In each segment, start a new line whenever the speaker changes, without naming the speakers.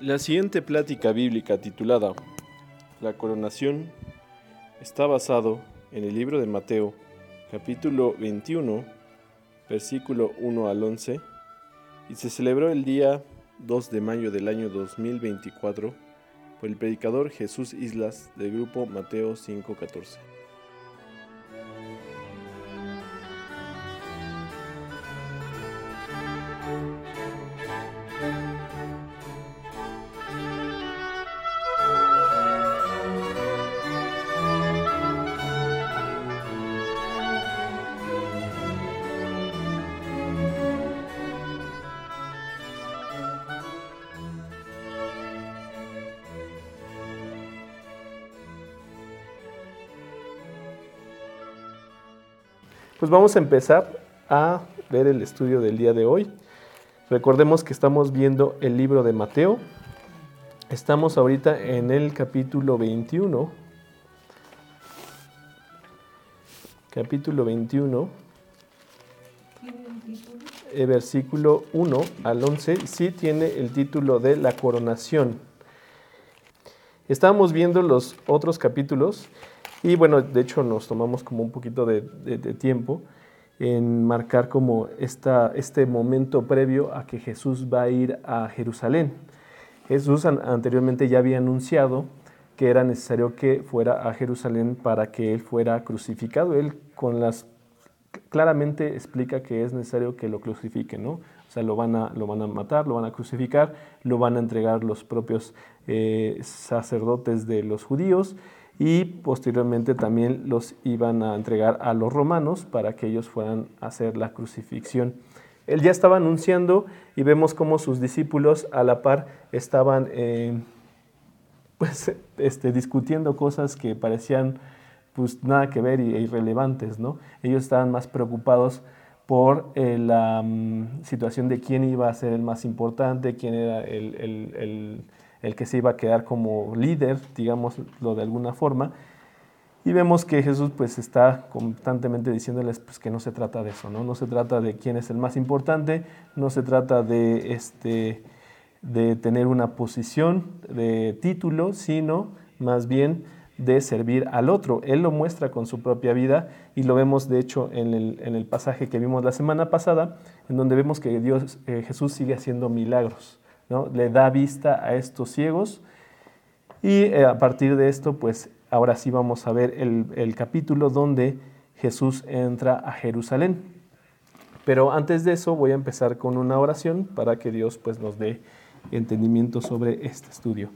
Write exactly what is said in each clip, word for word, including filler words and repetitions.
La siguiente plática bíblica titulada La coronación está basado en el libro de Mateo, capítulo veintiuno, versículo uno al once, y se celebró el día dos de mayo del año dos mil veinticuatro por el predicador Jesús Islas del grupo Mateo cinco catorce. Pues vamos a empezar a ver el estudio del día de hoy. Recordemos que estamos viendo el libro de Mateo. Estamos ahorita en el capítulo veintiuno. Capítulo veintiuno. Eh, versículo uno al once. Sí tiene el título de la coronación. Estábamos viendo los otros capítulos. Y bueno, de hecho nos tomamos como un poquito de, de, de tiempo en marcar como esta, este momento previo a que Jesús va a ir a Jerusalén. Jesús an, anteriormente ya había anunciado que era necesario que fuera a Jerusalén para que él fuera crucificado. Él con las, claramente explica que es necesario que lo crucifiquen, ¿no? O sea, lo van a, lo van a matar, lo van a crucificar, lo van a entregar los propios eh, sacerdotes de los judíos, y posteriormente también los iban a entregar a los romanos para que ellos fueran a hacer la crucifixión. Él ya estaba anunciando y vemos cómo sus discípulos a la par estaban eh, pues, este, discutiendo cosas que parecían pues, nada que ver e irrelevantes, ¿no? Ellos estaban más preocupados por eh, la um, situación de quién iba a ser el más importante, quién era el, el, el el que se iba a quedar como líder, digámoslo de alguna forma, y vemos que Jesús pues está constantemente diciéndoles pues, que no se trata de eso, ¿no? No se trata de quién es el más importante, no se trata de, este, de tener una posición de título, sino más bien de servir al otro. Él lo muestra con su propia vida y lo vemos de hecho en el, en el pasaje que vimos la semana pasada, en donde vemos que Dios, eh, Jesús sigue haciendo milagros, ¿no? Le da vista a estos ciegos y eh, a partir de esto, pues ahora sí vamos a ver el, el capítulo donde Jesús entra a Jerusalén. Pero antes de eso voy a empezar con una oración para que Dios pues, nos dé entendimiento sobre este estudio.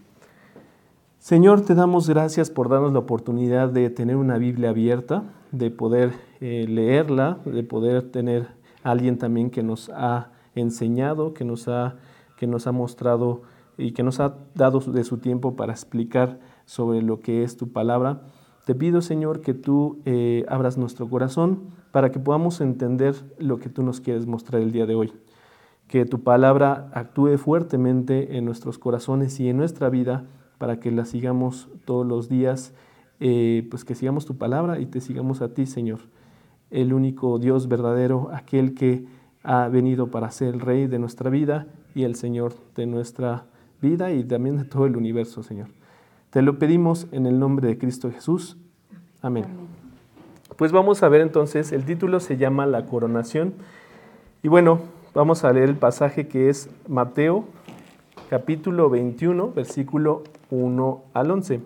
Señor, te damos gracias por darnos la oportunidad de tener una Biblia abierta, de poder eh, leerla, de poder tener a alguien también que nos ha enseñado, que nos ha que nos ha mostrado y que nos ha dado de su tiempo para explicar sobre lo que es tu palabra. Te pido, Señor, que tú eh, abras nuestro corazón para que podamos entender lo que tú nos quieres mostrar el día de hoy. Que tu palabra actúe fuertemente en nuestros corazones y en nuestra vida para que la sigamos todos los días, eh, pues que sigamos tu palabra y te sigamos a ti, Señor, el único Dios verdadero, aquel que ha venido para ser el Rey de nuestra vida y el Señor de nuestra vida y también de todo el universo, Señor. Te lo pedimos en el nombre de Cristo Jesús. Amén. Amén. Pues vamos a ver entonces, el título se llama La coronación. Y bueno, vamos a leer el pasaje que es Mateo, capítulo veintiuno, versículo uno al once.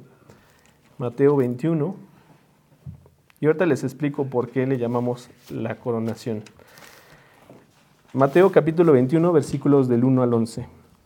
Mateo veintiuno. Y ahorita les explico por qué le llamamos la coronación. Mateo capítulo veintiuno, versículos del uno al once.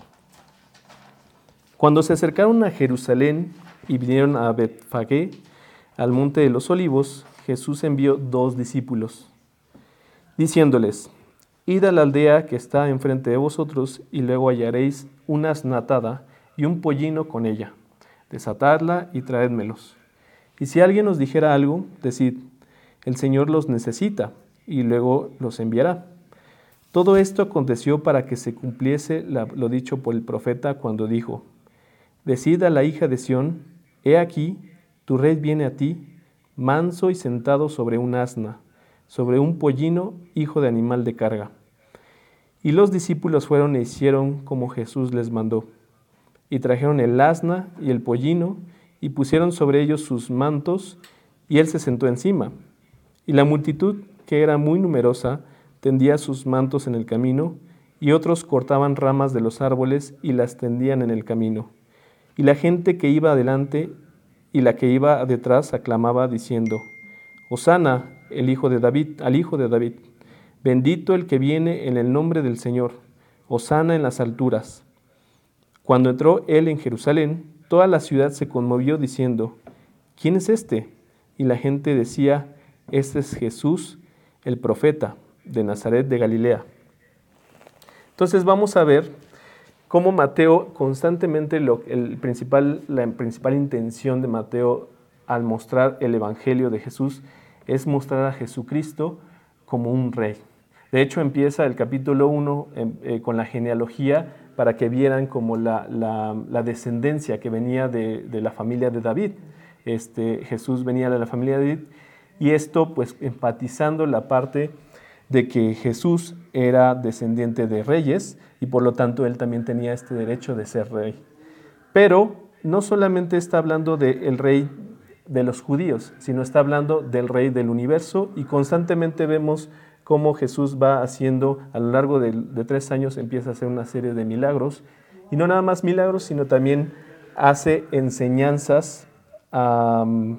Cuando se acercaron a Jerusalén y vinieron a Betfagé, al monte de los olivos, Jesús envió dos discípulos, diciéndoles, id a la aldea que está enfrente de vosotros, y luego hallaréis una asna atada y un pollino con ella. Desatadla y traédmelos. Y si alguien os dijera algo, decid, el Señor los necesita, y luego los enviará. Todo esto aconteció para que se cumpliese la, lo dicho por el profeta cuando dijo, decid a la hija de Sión, he aquí, tu rey viene a ti, manso y sentado sobre un asna, sobre un pollino, hijo de animal de carga. Y los discípulos fueron e hicieron como Jesús les mandó. y trajeron el asna y el pollino, y pusieron sobre ellos sus mantos, y él se sentó encima. Y la multitud, que era muy numerosa, tendía sus mantos en el camino, y otros cortaban ramas de los árboles y las tendían en el camino. Y la gente que iba adelante y la que iba detrás aclamaba diciendo: Hosana, el hijo de David, al hijo de David. Bendito el que viene en el nombre del Señor. Hosana en las alturas. Cuando entró él en Jerusalén, toda la ciudad se conmovió diciendo: ¿Quién es este? Y la gente decía: Este es Jesús, el profeta, de Nazaret de Galilea. Entonces vamos a ver cómo Mateo constantemente, lo, el principal, la principal intención de Mateo al mostrar el Evangelio de Jesús es mostrar a Jesucristo como un rey. De hecho, empieza el capítulo uno eh, con la genealogía para que vieran como la, la, la descendencia que venía de, de la familia de David. Este, Jesús venía de la familia de David, y esto pues enfatizando la parte de que Jesús era descendiente de reyes y por lo tanto él también tenía este derecho de ser rey. Pero no solamente está hablando del rey de los judíos, sino está hablando del rey del universo, y constantemente vemos cómo Jesús va haciendo, a lo largo de, de tres años empieza a hacer una serie de milagros, y no nada más milagros, sino también hace enseñanzas. Um,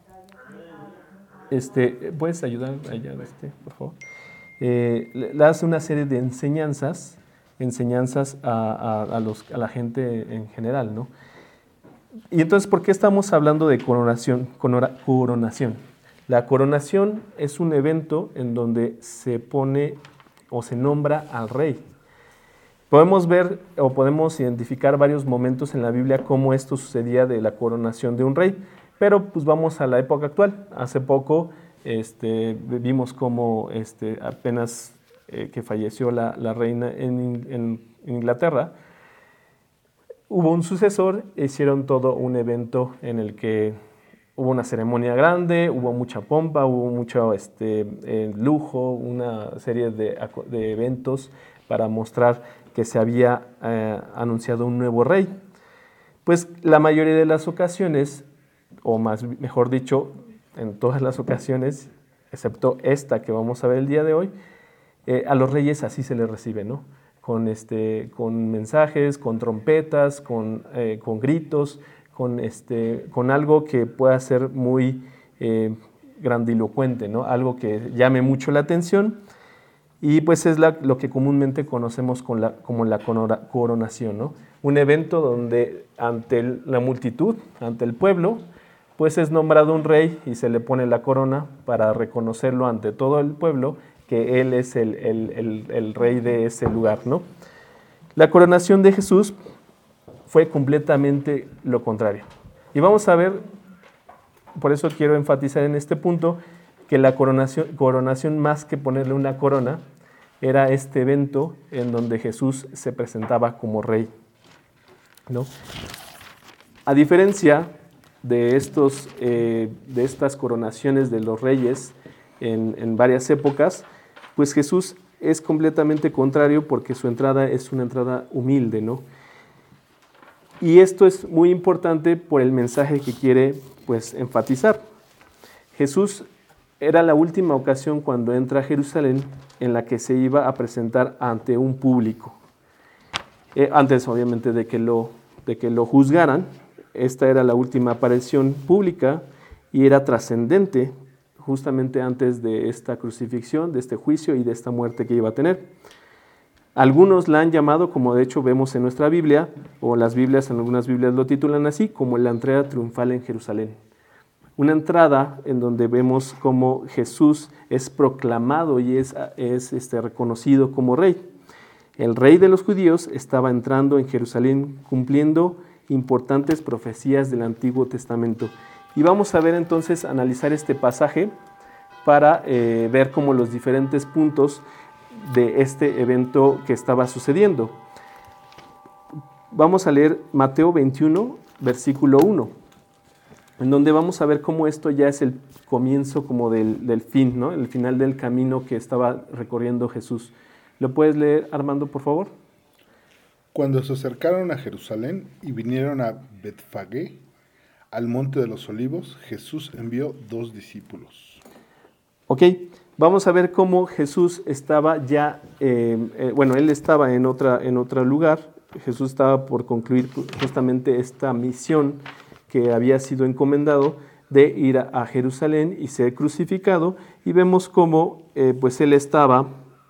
este, ¿Puedes ayudar allá, este, por favor? Eh, le hace una serie de enseñanzas, enseñanzas a, a, a, los, a la gente en general, ¿no? Y entonces, ¿por qué estamos hablando de coronación? Coronación. La coronación es un evento en donde se pone o se nombra al rey. Podemos ver o podemos identificar varios momentos en la Biblia cómo esto sucedía de la coronación de un rey, pero pues vamos a la época actual. Hace poco este, vimos cómo este, apenas eh, que falleció la, la reina en, en Inglaterra, hubo un sucesor, hicieron todo un evento en el que hubo una ceremonia grande, hubo mucha pompa, hubo mucho este, eh, lujo, una serie de, de eventos para mostrar que se había eh, anunciado un nuevo rey. Pues la mayoría de las ocasiones, o más mejor dicho, en todas las ocasiones, excepto esta que vamos a ver el día de hoy, eh, a los reyes así se les recibe, ¿no? Con, este, con mensajes, con trompetas, con, eh, con gritos, con, este, con algo que pueda ser muy eh, grandilocuente, ¿no? Algo que llame mucho la atención, y pues es la, lo que comúnmente conocemos con la, como la coronación, ¿no? Un evento donde ante el, la multitud, ante el pueblo, pues es nombrado un rey y se le pone la corona para reconocerlo ante todo el pueblo, que él es el, el, el, el rey de ese lugar, ¿no? La coronación de Jesús fue completamente lo contrario. Y vamos a ver, por eso quiero enfatizar en este punto, que la coronación, coronación más que ponerle una corona, era este evento en donde Jesús se presentaba como rey, ¿no? A diferencia de, estos, eh, de estas coronaciones de los reyes en, en varias épocas, pues Jesús es completamente contrario, porque su entrada es una entrada humilde, ¿no? Y esto es muy importante por el mensaje que quiere pues, enfatizar. Jesús era la última ocasión cuando entra a Jerusalén en la que se iba a presentar ante un público. Eh, antes, obviamente, de que, lo, de que lo juzgaran, esta era la última aparición pública y era trascendente justamente antes de esta crucifixión, de este juicio y de esta muerte que iba a tener. Algunos la han llamado, como de hecho vemos en nuestra Biblia, o las Biblias, en algunas Biblias lo titulan así, como la entrada triunfal en Jerusalén. Una entrada en donde vemos cómo Jesús es proclamado y es, es este, reconocido como rey. El rey de los judíos estaba entrando en Jerusalén cumpliendo importantes profecías del Antiguo Testamento. Y vamos a ver entonces, analizar este pasaje para eh, ver cómo los diferentes puntos de este evento que estaba sucediendo. Vamos a leer Mateo veintiuno, versículo uno, en donde vamos a ver cómo esto ya es el comienzo como del, del fin, ¿no? El final del camino que estaba recorriendo Jesús. ¿Lo puedes leer, Armando, por favor?
Cuando se acercaron a Jerusalén y vinieron a Betfagé, al monte de los olivos, Jesús envió dos discípulos.
Ok, vamos a ver cómo Jesús estaba ya, eh, eh, bueno, él estaba en, otra, en otro lugar. Jesús estaba por concluir justamente esta misión que había sido encomendado de ir a, a Jerusalén y ser crucificado, y vemos cómo eh, pues él estaba,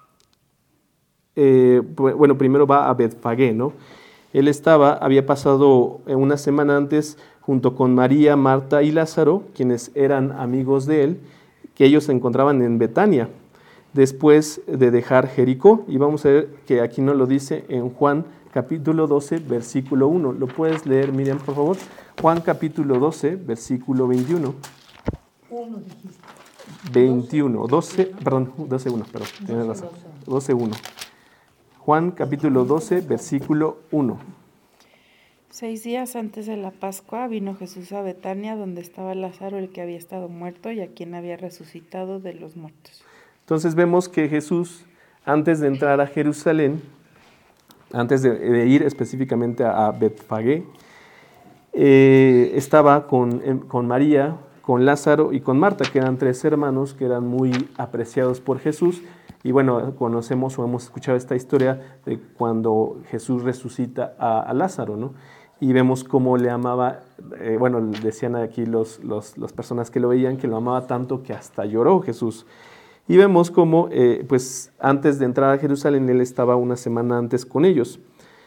eh, bueno, primero va a Betfagé, ¿no? Él estaba, había pasado una semana antes junto con María, Marta y Lázaro, quienes eran amigos de él, que ellos se encontraban en Betania, después de dejar Jericó. Y vamos a ver que aquí nos lo dice en Juan capítulo doce, versículo uno. ¿Lo puedes leer, Miriam, por favor? Juan capítulo doce, versículo veintiuno.
Uno dijiste.
veintiuno, doce, perdón, doce uno, perdón, tienes razón. doce uno. Juan capítulo doce, versículo uno.
Seis días antes de la Pascua vino Jesús a Betania, donde estaba Lázaro, el que había estado muerto y a quien había resucitado de los muertos.
Entonces vemos que Jesús, antes de entrar a Jerusalén, antes de, de ir específicamente a, a Betfagé, eh, estaba con, con María, con Lázaro y con Marta, que eran tres hermanos que eran muy apreciados por Jesús. Y bueno, conocemos o hemos escuchado esta historia de cuando Jesús resucita a, a Lázaro, ¿no? Y vemos cómo le amaba, eh, bueno, decían aquí los, los, las personas que lo veían, que lo amaba tanto que hasta lloró Jesús. Y vemos cómo, eh, pues, antes de entrar a Jerusalén, él estaba una semana antes con ellos.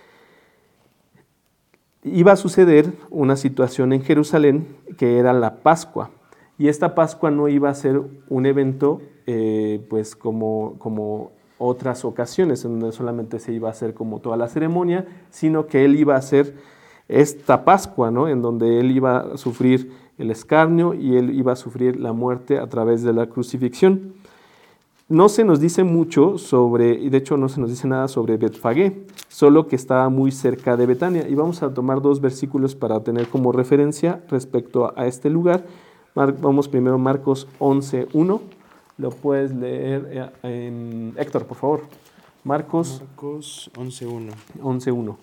Iba a suceder una situación en Jerusalén que era la Pascua. Y esta Pascua no iba a ser un evento, eh, pues, como, como otras ocasiones, en donde solamente se iba a hacer como toda la ceremonia, sino que él iba a hacer esta Pascua, ¿no? En donde él iba a sufrir el escarnio y él iba a sufrir la muerte a través de la crucifixión. No se nos dice mucho sobre, y de hecho no se nos dice nada sobre Betfagé, solo que estaba muy cerca de Betania. Y vamos a tomar dos versículos para tener como referencia respecto a, a este lugar. Mar, vamos primero Marcos once uno. Lo puedes leer en Héctor, por favor. Marcos,
Marcos once uno.
once uno.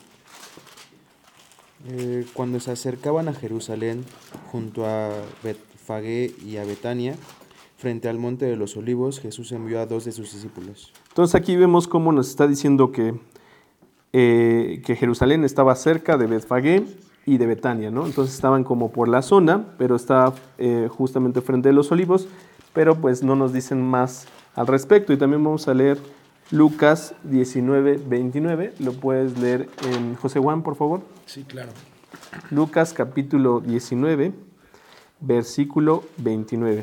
Eh, cuando se acercaban a Jerusalén, junto a Betfagé y a Betania, frente al monte de los olivos, Jesús envió a dos de sus discípulos.
Entonces aquí vemos cómo nos está diciendo que, eh, que Jerusalén estaba cerca de Betfagé y de Betania, ¿no? Entonces estaban como por la zona, pero estaba eh, justamente frente a los olivos, pero pues no nos dicen más al respecto. Y también vamos a leer Lucas diecinueve, veintinueve. ¿Lo puedes leer en José Juan, por favor?
Sí, claro.
Lucas capítulo diecinueve, versículo veintinueve.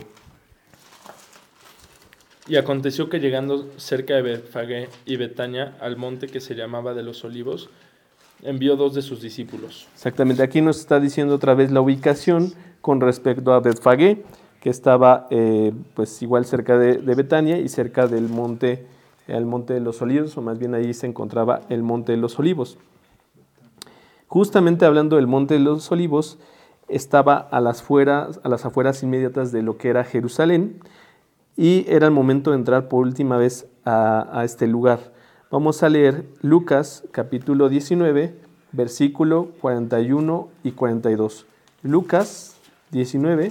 Y aconteció que llegando cerca de Betfagé y Betania, al monte que se llamaba de los Olivos, envió dos de sus discípulos.
Exactamente, aquí nos está diciendo otra vez la ubicación con respecto a Betfagé, que estaba eh, pues igual cerca de, de Betania y cerca del monte, el monte de los Olivos, o más bien ahí se encontraba el monte de los Olivos. Justamente hablando del monte de los Olivos, estaba a las, fueras, a las afueras inmediatas de lo que era Jerusalén, y era el momento de entrar por última vez a, a este lugar. Vamos a leer Lucas capítulo diecinueve, versículo cuarenta y uno y cuarenta y dos. Lucas diecinueve.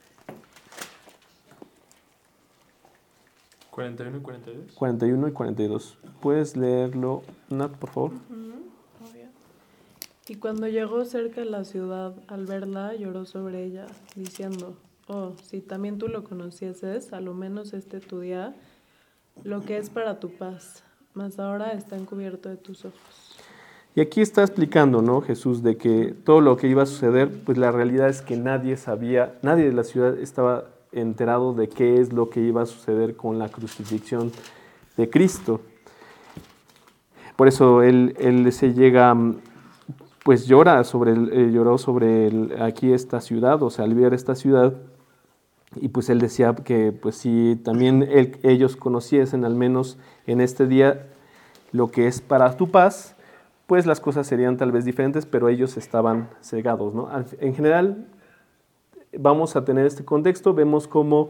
cuarenta y uno y cuarenta y dos.
cuarenta y uno y cuarenta y dos. ¿Puedes leerlo, Nat, por favor?
Uh-huh. Obvio. Y cuando llegó cerca de la ciudad, al verla, lloró sobre ella, diciendo: oh, si también tú lo conocieses, a lo menos este tu día, lo que es para tu paz, mas ahora está encubierto de tus ojos.
Y aquí está explicando, ¿no, Jesús, de que todo lo que iba a suceder, pues la realidad es que nadie sabía, nadie de la ciudad estaba enterado de qué es lo que iba a suceder con la crucifixión de Cristo. Por eso él, él se llega, pues llora sobre, el, eh, lloró sobre el, aquí esta ciudad, o sea, al ver esta ciudad. Y pues él decía que pues si también él, ellos conociesen al menos en este día lo que es para tu paz, pues las cosas serían tal vez diferentes, pero ellos estaban cegados, ¿no? En general, vamos a tener este contexto, vemos cómo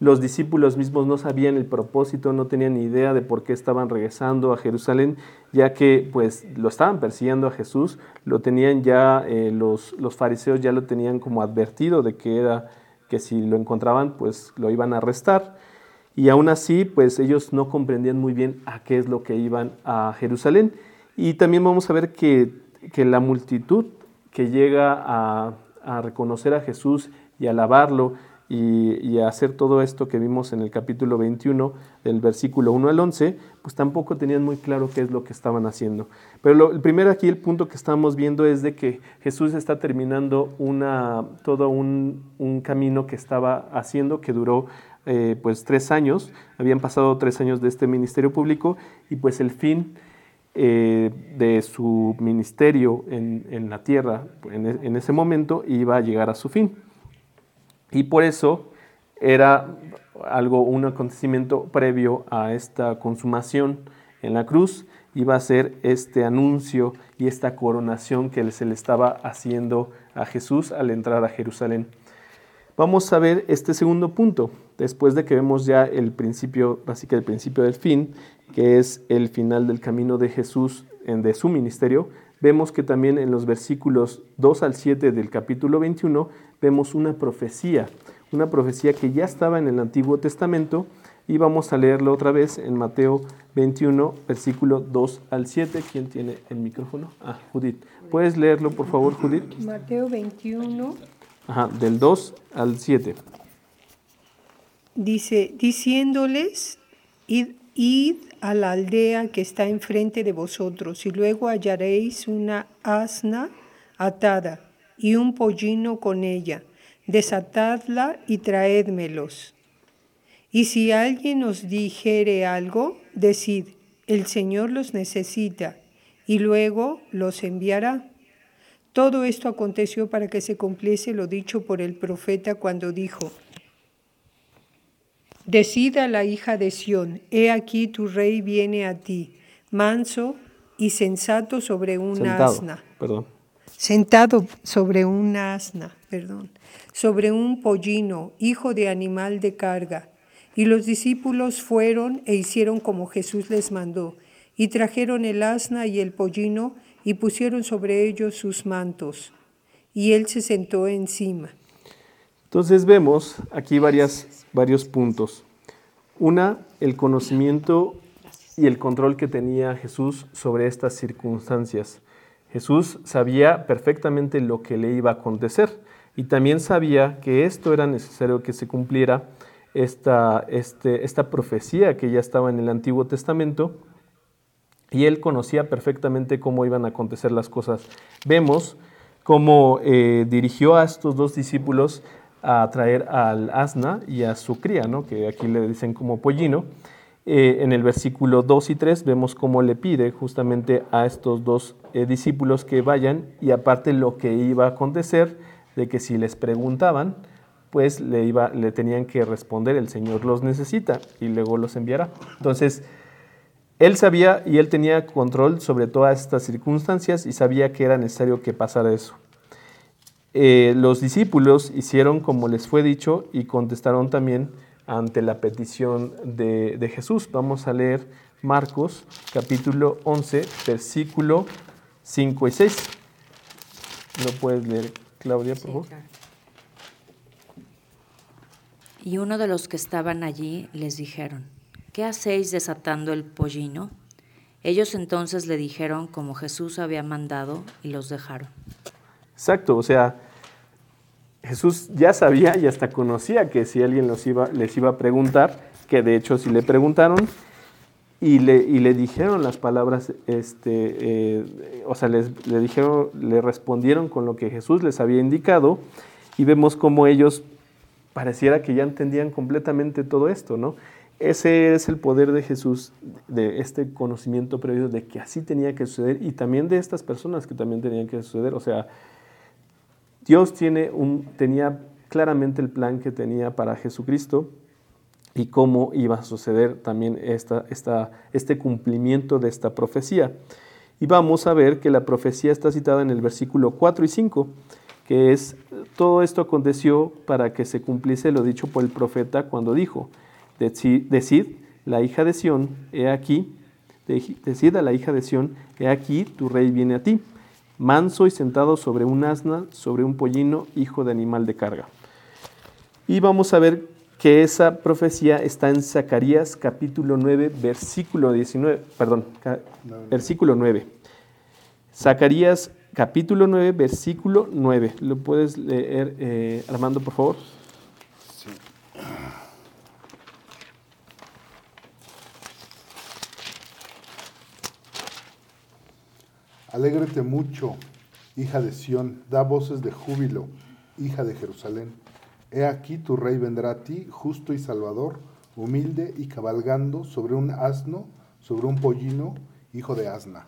Los discípulos mismos no sabían el propósito, no tenían ni idea de por qué estaban regresando a Jerusalén, ya que pues lo estaban persiguiendo a Jesús, lo tenían ya, eh, los, los fariseos ya lo tenían como advertido de que era, que si lo encontraban pues lo iban a arrestar, y aún así pues ellos no comprendían muy bien a qué es lo que iban a Jerusalén. Y también vamos a ver que, que la multitud que llega a, a reconocer a Jesús y a alabarlo, Y, y hacer todo esto que vimos en el capítulo veintiuno, del versículo uno al once, pues tampoco tenían muy claro qué es lo que estaban haciendo. Pero lo, el primero aquí, el punto que estamos viendo es de que Jesús está terminando una, todo un, un camino que estaba haciendo, que duró eh, pues tres años, habían pasado tres años de este ministerio público, y pues el fin eh, de su ministerio en, en la tierra, en, en ese momento, iba a llegar a su fin. Y por eso era algo, un acontecimiento previo a esta consumación en la cruz, iba a ser este anuncio y esta coronación que se le estaba haciendo a Jesús al entrar a Jerusalén. Vamos a ver este segundo punto, después de que vemos ya el principio, así que el principio del fin, que es el final del camino de Jesús, en, de su ministerio. Vemos que también en los versículos dos al siete del capítulo veintiuno vemos una profecía, una profecía que ya estaba en el Antiguo Testamento, y vamos a leerlo otra vez en Mateo veintiuno, versículo dos al siete. ¿Quién tiene el micrófono? Ah, Judith. ¿Puedes leerlo, por favor, Judith?
Mateo veintiuno.
Ajá, del dos al siete.
Dice, diciéndoles, id, id a la aldea que está enfrente de vosotros, y luego hallaréis una asna atada y un pollino con ella. Desatadla y traédmelos. Y si alguien os dijere algo, decid, el Señor los necesita, y luego los enviará. Todo esto aconteció para que se cumpliese lo dicho por el profeta cuando dijo, decid a la hija de Sión, he aquí tu rey viene a ti, manso y sensato sobre un
Sentado,
asna.
perdón.
Sentado sobre un asna, perdón, sobre un pollino, hijo de animal de carga. Y los discípulos fueron e hicieron como Jesús les mandó, y trajeron el asna y el pollino, y pusieron sobre ellos sus mantos, y él se sentó encima.
Entonces vemos aquí varias, varios puntos. Una, el conocimiento y el control que tenía Jesús sobre estas circunstancias. Jesús sabía perfectamente lo que le iba a acontecer, y también sabía que esto era necesario que se cumpliera, esta, este, esta profecía que ya estaba en el Antiguo Testamento, y él conocía perfectamente cómo iban a acontecer las cosas. Vemos cómo eh, dirigió a estos dos discípulos a traer al asna y a su cría, ¿no? Que aquí le dicen como pollino. Eh, en el versículo dos y tres vemos cómo le pide justamente a estos dos eh, discípulos que vayan, y aparte lo que iba a acontecer, de que si les preguntaban, pues le, iba, le tenían que responder, el Señor los necesita, y luego los enviará. Entonces, él sabía y él tenía control sobre todas estas circunstancias, y sabía que era necesario que pasara eso. Eh, los discípulos hicieron como les fue dicho, y contestaron también ante la petición de, de Jesús. Vamos a leer Marcos capítulo once, versículo cinco y seis. ¿Lo puedes leer, Claudia, por favor?
Sí, claro. Y uno de los que estaban allí les dijeron, ¿qué hacéis desatando el pollino? Ellos entonces le dijeron como Jesús había mandado, y los dejaron.
Exacto, o sea, Jesús ya sabía y hasta conocía que si alguien los iba, les iba a preguntar, que de hecho si le preguntaron y le, y le dijeron las palabras, este, eh, o sea, les, le dijeron, le respondieron con lo que Jesús les había indicado, y vemos cómo ellos pareciera que ya entendían completamente todo esto, ¿no? Ese es el poder de Jesús, de este conocimiento previo de que así tenía que suceder, y también de estas personas que también tenían que suceder. O sea, Dios tiene un, tenía claramente el plan que tenía para Jesucristo y cómo iba a suceder también esta, esta, este cumplimiento de esta profecía. Y vamos a ver que la profecía está citada en el versículo cuatro y cinco, que es, todo esto aconteció para que se cumpliese lo dicho por el profeta cuando dijo, decid, la hija de Sión, he aquí, decid a la hija de Sión, he aquí, tu rey viene a ti, manso y sentado sobre un asna, sobre un pollino, hijo de animal de carga. Y vamos a ver que esa profecía está en Zacarías capítulo nueve, versículo diecinueve, perdón, versículo nueve. Zacarías capítulo nueve, versículo nueve. ¿Lo puedes leer, eh, Armando, por favor?
Sí. Alégrate mucho, hija de Sión, da voces de júbilo, hija de Jerusalén. He aquí tu rey vendrá a ti, justo y salvador, humilde y cabalgando sobre un asno, sobre un pollino, hijo de asna.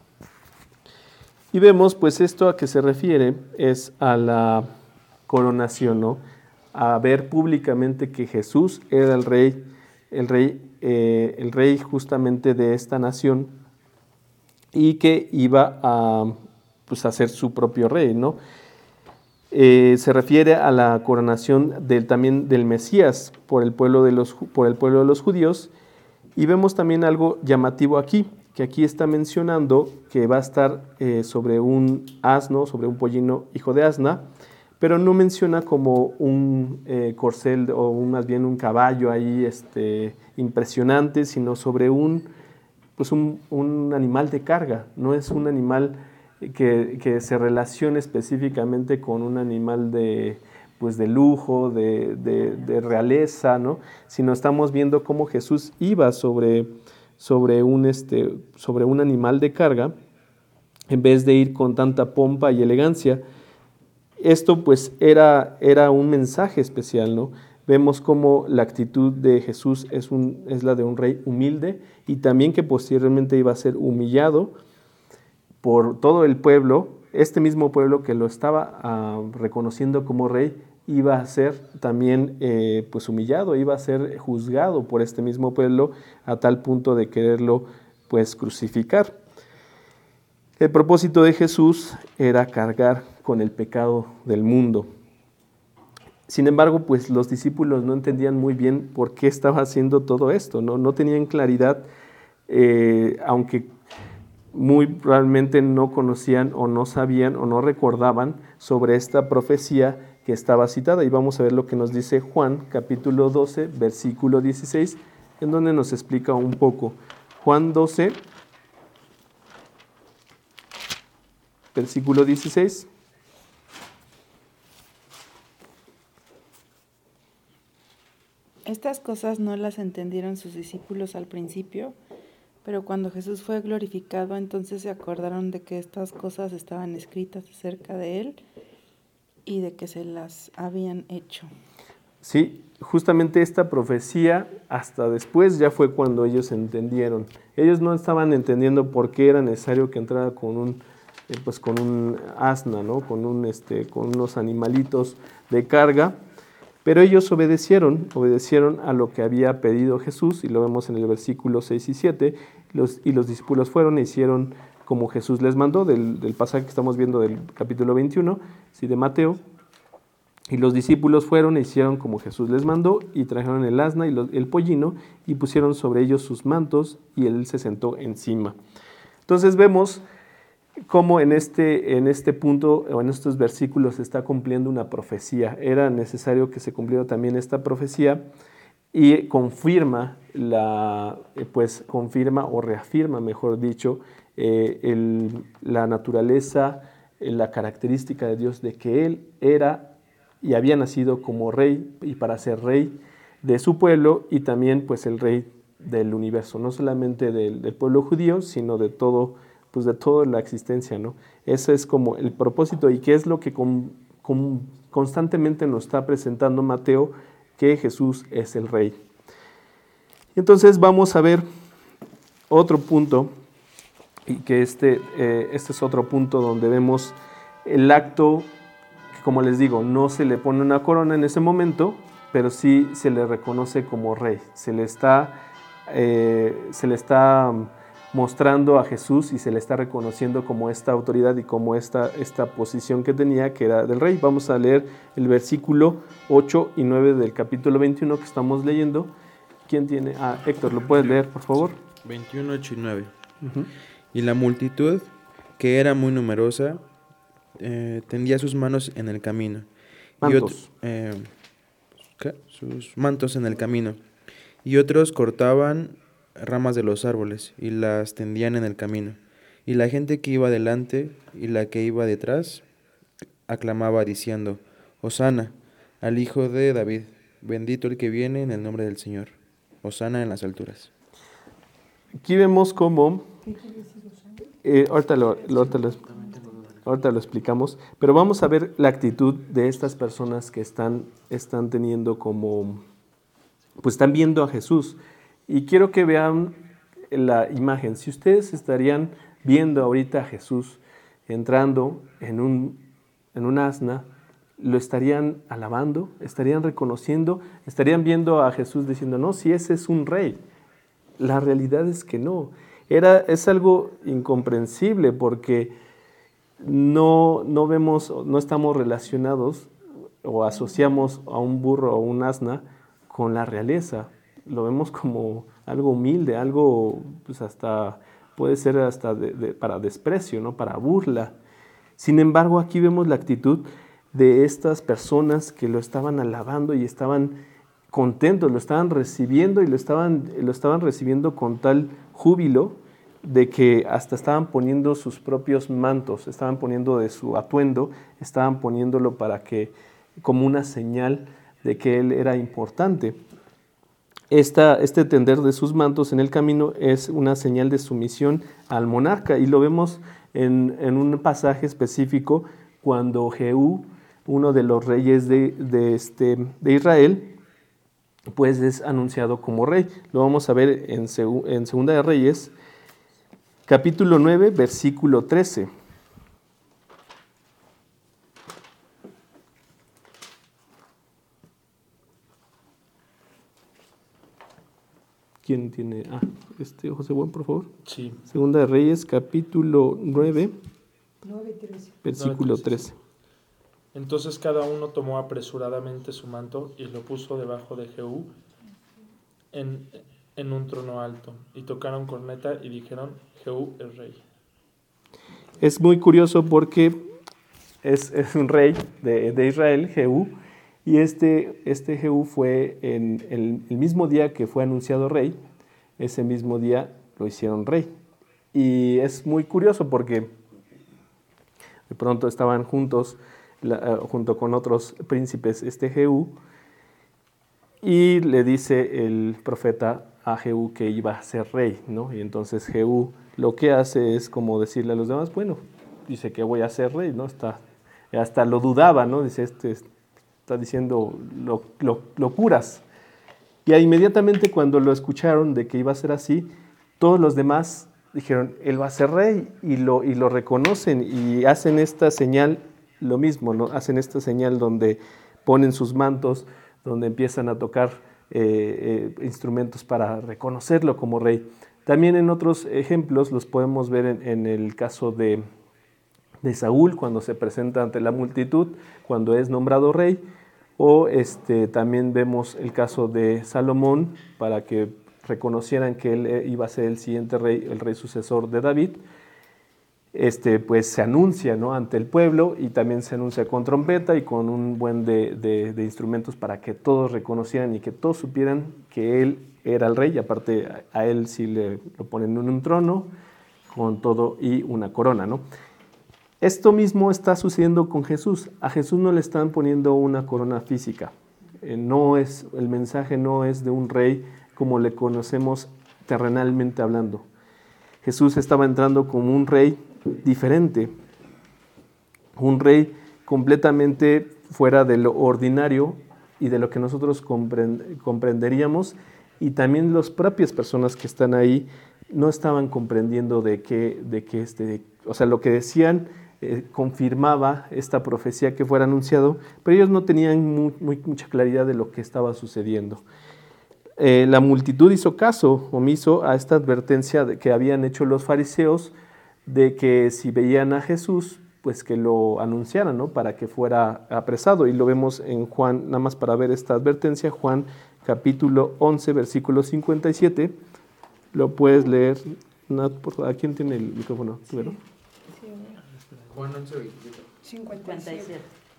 Y vemos, pues esto a que se refiere es a la coronación, ¿no? A ver públicamente que Jesús era el rey, el rey, eh, el rey justamente de esta nación y que iba a, pues, a ser su propio rey, ¿no? Eh, se refiere a la coronación del, también del Mesías por el pueblo de los, por el pueblo de los judíos, y vemos también algo llamativo aquí, que aquí está mencionando que va a estar eh, sobre un asno, sobre un pollino hijo de asna, pero no menciona como un eh, corcel o un, más bien un caballo ahí este, impresionante, sino sobre un, pues un, un animal de carga. No es un animal que, que se relacione específicamente con un animal de, pues de lujo, de, de, de realeza, ¿no? Sino estamos viendo cómo Jesús iba sobre, sobre, un, este, sobre un animal de carga en vez de ir con tanta pompa y elegancia. Esto pues era, era un mensaje especial, ¿no? Vemos cómo la actitud de Jesús es, un, es la de un rey humilde y también que posteriormente iba a ser humillado por todo el pueblo. Este mismo pueblo que lo estaba uh, reconociendo como rey iba a ser también eh, pues humillado, iba a ser juzgado por este mismo pueblo a tal punto de quererlo pues crucificar. El propósito de Jesús era cargar con el pecado del mundo. Sin embargo, pues los discípulos no entendían muy bien por qué estaba haciendo todo esto, no, no tenían claridad, eh, aunque muy probablemente no conocían o no sabían o no recordaban sobre esta profecía que estaba citada. Y vamos a ver lo que nos dice Juan, capítulo doce, versículo dieciséis, en donde nos explica un poco. Juan doce, versículo dieciséis.
Estas cosas no las entendieron sus discípulos al principio, pero cuando Jesús fue glorificado, entonces se acordaron de que estas cosas estaban escritas acerca de él y de que se las habían hecho.
Sí, justamente esta profecía hasta después ya fue cuando ellos entendieron. Ellos no estaban entendiendo por qué era necesario que entrara con un, eh, pues con un asna, ¿no? Con un, este, con unos animalitos de carga. Pero ellos obedecieron, obedecieron a lo que había pedido Jesús, y lo vemos en el versículo seis y siete, los, y los discípulos fueron e hicieron como Jesús les mandó, del, del pasaje que estamos viendo del capítulo veintiuno, ¿sí? De Mateo, y los discípulos fueron e hicieron como Jesús les mandó, y trajeron el asna y lo, el pollino, y pusieron sobre ellos sus mantos, y él se sentó encima. Entonces vemos cómo en este, en este punto o en estos versículos se está cumpliendo una profecía. Era necesario que se cumpliera también esta profecía y confirma, la, pues, confirma o reafirma, mejor dicho, eh, el, la naturaleza, la característica de Dios de que Él era y había nacido como rey y para ser rey de su pueblo y también pues el rey del universo, no solamente del, del pueblo judío, sino de todo pues de toda la existencia, ¿no? Ese es como el propósito y qué es lo que con, con, constantemente nos está presentando Mateo, que Jesús es el Rey. Entonces vamos a ver otro punto, y que este, eh, este es otro punto donde vemos el acto, que como les digo, no se le pone una corona en ese momento, pero sí se le reconoce como Rey, se le está, eh, se le está mostrando a Jesús y se le está reconociendo como esta autoridad y como esta, esta posición que tenía, que era del rey. Vamos a leer el versículo ocho y nueve del capítulo veintiuno que estamos leyendo. ¿Quién tiene? Ah, Héctor, ¿lo puedes leer, por favor?
veintiuno, ocho y nueve.
Uh-huh.
Y la multitud, que era muy numerosa, eh, tendía sus manos en el camino.
Mantos.
Y otro, eh, ¿qué? Sus mantos en el camino. Y otros cortaban ramas de los árboles y las tendían en el camino. Y la gente que iba delante y la que iba detrás aclamaba diciendo: Hosana al Hijo de David, bendito el que viene en el nombre del Señor. Hosana en las alturas.
Aquí vemos cómo, eh, ahorita, lo, lo, ahorita, lo, ahorita lo explicamos, pero vamos a ver la actitud de estas personas que están, están teniendo como, pues están viendo a Jesús. Y quiero que vean la imagen. Si ustedes estarían viendo ahorita a Jesús entrando en un, en un asna, lo estarían alabando, estarían reconociendo, estarían viendo a Jesús diciendo, no, si ese es un rey. La realidad es que no. Era, es algo incomprensible porque no, no vemos, no estamos relacionados o asociamos a un burro o un asna con la realeza. Lo vemos como algo humilde, algo pues hasta puede ser hasta de, de, para desprecio, ¿no? Para burla. Sin embargo, aquí vemos la actitud de estas personas que lo estaban alabando y estaban contentos, lo estaban recibiendo y lo estaban, lo estaban recibiendo con tal júbilo de que hasta estaban poniendo sus propios mantos, estaban poniendo de su atuendo, estaban poniéndolo para que, como una señal de que él era importante. Esta, este tender de sus mantos en el camino es una señal de sumisión al monarca y lo vemos en, en un pasaje específico cuando Jehú, uno de los reyes de, de, este, de Israel, pues es anunciado como rey. Lo vamos a ver en, en Segunda de Reyes, capítulo nueve, versículo trece. ¿Quién tiene? Ah, este, José Buen, por favor.
Sí.
Segunda de Reyes, capítulo nueve,
nueve, trece.
versículo trece.
Entonces cada uno tomó apresuradamente su manto y lo puso debajo de Jehú en, en un trono alto. Y tocaron corneta y dijeron, Jehú es rey.
Es muy curioso porque es, es un rey de, de Israel, Jehú, y este, este Jehú fue en el, el mismo día que fue anunciado rey, ese mismo día lo hicieron rey. Y es muy curioso porque de pronto estaban juntos, la, junto con otros príncipes, este Jehú, y le dice el profeta a Jehú que iba a ser rey, ¿no? Y entonces Jehú lo que hace es como decirle a los demás, bueno, dice que voy a ser rey, ¿no? Está, hasta lo dudaba, ¿no? Dice, este está diciendo lo, lo, locuras. Y inmediatamente cuando lo escucharon de que iba a ser así, todos los demás dijeron, él va a ser rey, y lo, y lo reconocen y hacen esta señal, lo mismo, ¿no? Hacen esta señal donde ponen sus mantos, donde empiezan a tocar eh, eh, instrumentos para reconocerlo como rey. También en otros ejemplos los podemos ver en, en el caso de, de Saúl, cuando se presenta ante la multitud, cuando es nombrado rey, o este, también vemos el caso de Salomón, para que reconocieran que él iba a ser el siguiente rey, el rey sucesor de David. Este, pues se anuncia, ¿no?, ante el pueblo, y también se anuncia con trompeta y con un buen de, de, de instrumentos para que todos reconocieran y que todos supieran que él era el rey, y aparte a él sí le lo ponen en un trono con todo y una corona, ¿no? Esto mismo está sucediendo con Jesús. A Jesús no le están poniendo una corona física. Eh, no es, el mensaje no es de un rey como le conocemos terrenalmente hablando. Jesús estaba entrando como un rey diferente, un rey completamente fuera de lo ordinario y de lo que nosotros comprend- comprenderíamos, y también las propias personas que están ahí no estaban comprendiendo de qué, de qué este, o sea, lo que decían eh, confirmaba esta profecía que fuera anunciado, pero ellos no tenían muy, muy, mucha claridad de lo que estaba sucediendo. eh, la multitud hizo caso omiso a esta advertencia de que habían hecho los fariseos de que si veían a Jesús, pues que lo anunciaran, ¿no? Para que fuera apresado. Y lo vemos en Juan, nada más para ver esta advertencia, Juan capítulo once, versículo cincuenta y siete. Lo puedes leer. ¿A quién tiene el micrófono?
Sí.
¿Verdad?
Sí,
Juan once, veintisiete.
cincuenta y siete.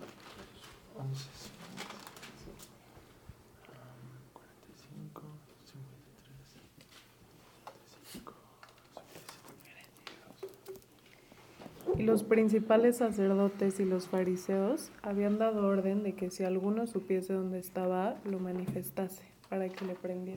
Y los principales sacerdotes y los fariseos habían dado orden de que si alguno supiese dónde estaba, lo manifestase, para que le prendiese.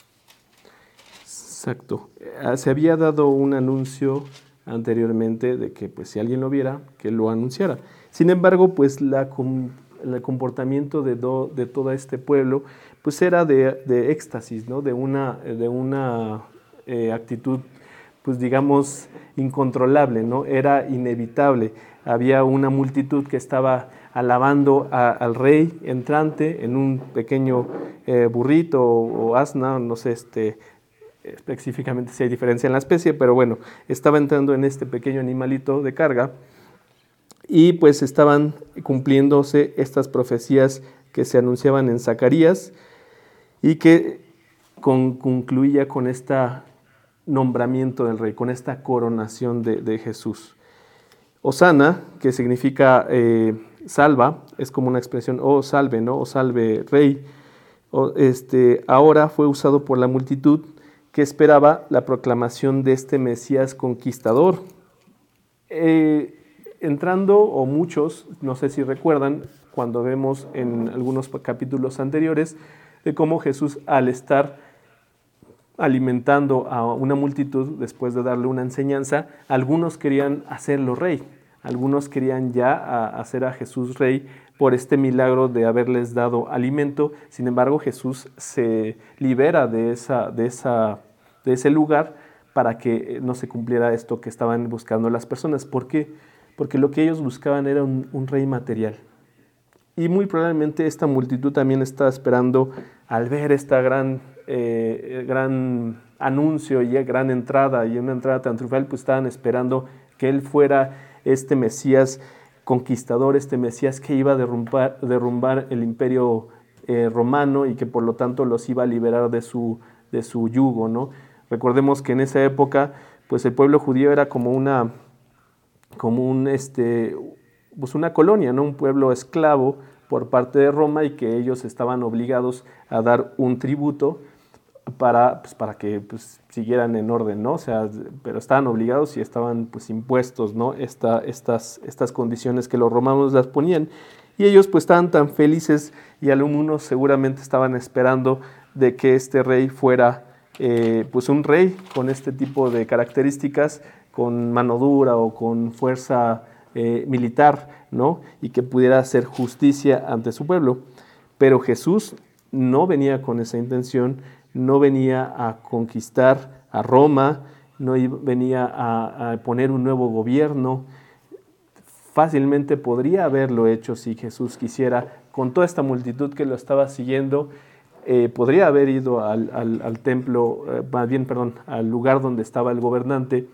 Exacto. Eh, Se había dado un anuncio anteriormente de que pues si alguien lo viera, que lo anunciara. Sin embargo, pues la, com- el comportamiento de, do- de todo este pueblo pues era de, de éxtasis, ¿no? De una, de una eh, actitud pues digamos incontrolable, ¿no? Era inevitable. Había una multitud que estaba alabando a- al rey entrante en un pequeño eh, burrito o, o asna, no sé este, específicamente si hay diferencia en la especie, pero bueno, estaba entrando en este pequeño animalito de carga y pues estaban cumpliéndose estas profecías que se anunciaban en Zacarías y que con- concluía con este nombramiento del rey, con esta coronación de, de Jesús. Osana, que significa eh, salva, es como una expresión, oh salve, ¿no? O salve rey, o, este, ahora fue usado por la multitud que esperaba la proclamación de este Mesías conquistador. Eh, entrando, o muchos, no sé si recuerdan, cuando vemos en algunos capítulos anteriores, de cómo Jesús al estar alimentando a una multitud después de darle una enseñanza, algunos querían hacerlo rey, algunos querían ya a, hacer a Jesús rey por este milagro de haberles dado alimento. Sin embargo, Jesús se libera de, esa, de, esa, de ese lugar para que no se cumpliera esto que estaban buscando las personas. ¿Por qué? Porque lo que ellos buscaban era un, un rey material. Y muy probablemente esta multitud también estaba esperando, al ver esta gran, eh, gran anuncio y gran entrada, y una entrada tan triunfal, pues estaban esperando que él fuera este Mesías conquistador, este Mesías que iba a derrumbar, derrumbar el imperio eh, romano y que por lo tanto los iba a liberar de su, de su yugo, ¿no? Recordemos que en esa época, pues el pueblo judío era como una, como un, este, pues una colonia, ¿no? Un pueblo esclavo por parte de Roma y que ellos estaban obligados a dar un tributo para, pues, para que pues, siguieran en orden, ¿no? O sea, pero estaban obligados y estaban pues impuestos, ¿no? Esta, estas, estas condiciones que los romanos las ponían. Y ellos pues estaban tan felices y algunos seguramente estaban esperando de que este rey fuera eh, pues un rey con este tipo de características, con mano dura o con fuerza eh, militar, ¿no? Y que pudiera hacer justicia ante su pueblo. Pero Jesús no venía con esa intención, no venía a conquistar a Roma, no venía a, a poner un nuevo gobierno. Fácilmente podría haberlo hecho si Jesús quisiera, con toda esta multitud que lo estaba siguiendo, eh, podría haber ido al, al, al templo, eh, más bien, perdón, al lugar donde estaba el gobernante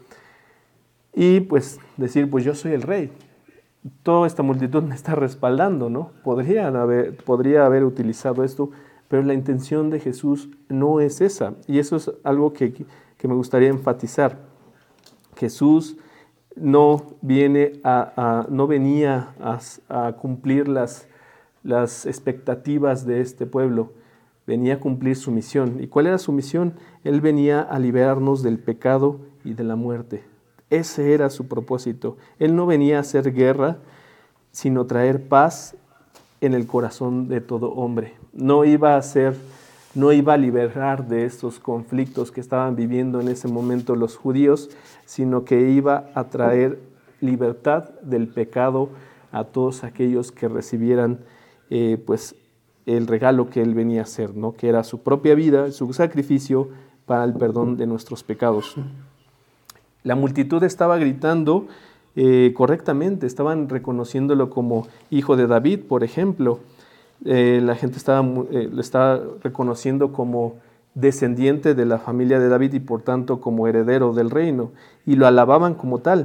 y pues decir, pues yo soy el rey. Toda esta multitud me está respaldando, ¿no? Podrían haber, podría haber utilizado esto, pero la intención de Jesús no es esa. Y eso es algo que, que me gustaría enfatizar. Jesús no, viene a, a, no venía a, a cumplir las, las expectativas de este pueblo, venía a cumplir su misión. ¿Y cuál era su misión? Él venía a liberarnos del pecado y de la muerte. Ese era su propósito. Él no venía a hacer guerra, sino traer paz en el corazón de todo hombre. No iba a hacer, no iba a liberar de estos conflictos que estaban viviendo en ese momento los judíos, sino que iba a traer libertad del pecado a todos aquellos que recibieran eh, pues, el regalo que él venía a hacer, ¿no? Que era su propia vida, su sacrificio para el perdón de nuestros pecados. La multitud estaba gritando eh, correctamente, estaban reconociéndolo como hijo de David, por ejemplo. Eh, la gente estaba, eh, lo estaba reconociendo como descendiente de la familia de David y por tanto como heredero del reino, y lo alababan como tal.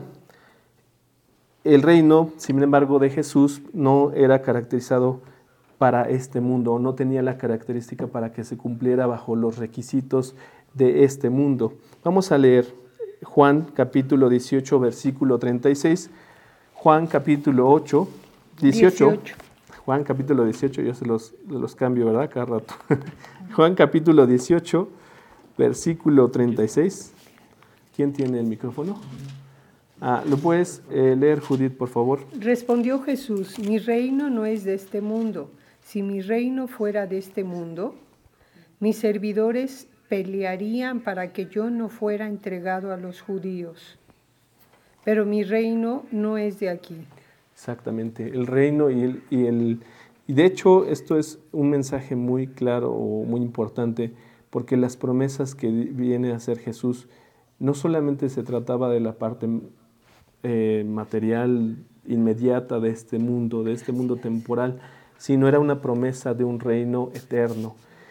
El reino, sin embargo, de Jesús no era caracterizado para este mundo, no tenía la característica para que se cumpliera bajo los requisitos de este mundo. Vamos a leer Juan capítulo dieciocho, versículo treinta y seis, Juan capítulo ocho, dieciocho,
dieciocho.
Juan capítulo dieciocho, yo se los, los cambio, ¿verdad? Cada rato. Juan capítulo dieciocho, versículo treinta y seis. ¿Quién tiene el micrófono? Ah, ¿lo puedes eh, leer, Judith, por favor?
Respondió Jesús, mi reino no es de este mundo. Si mi reino fuera de este mundo, mis servidores pelearían para que yo no fuera entregado a los judíos. Pero mi reino no es de aquí.
Exactamente, el reino y el, y el... Y de hecho, esto es un mensaje muy claro o muy importante, porque las promesas que viene a hacer Jesús no solamente se trataba de la parte eh, material inmediata de este mundo, de este mundo temporal, sino era una promesa de un reino eterno.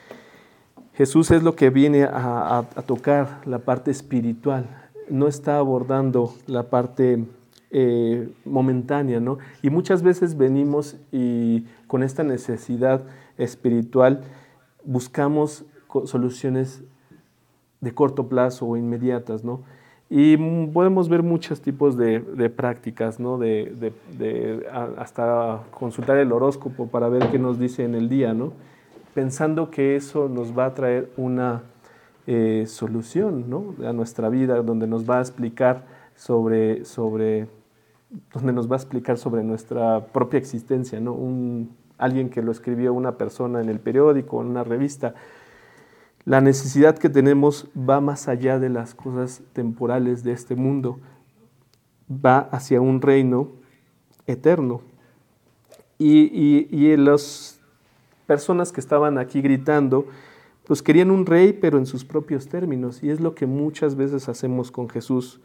Jesús es lo que viene a, a, a tocar la parte espiritual, no está abordando la parte eh, momentánea, ¿no? Y muchas veces venimos y con esta necesidad espiritual buscamos soluciones de corto plazo o inmediatas, ¿no? Y podemos ver muchos tipos de, de prácticas, ¿no? De, de, de, hasta consultar el horóscopo para ver qué nos dice en el día, ¿no? Pensando que eso nos va a traer una eh, solución, ¿no? A nuestra vida, donde nos va a explicar sobre, sobre, donde nos va a explicar sobre nuestra propia existencia, ¿no? Un, alguien que lo escribió una persona en el periódico, en una revista. La necesidad que tenemos va más allá de las cosas temporales de este mundo, va hacia un reino eterno. Y, y, y las personas que estaban aquí gritando, pues querían un rey, pero en sus propios términos, y es lo que muchas veces hacemos con Jesús.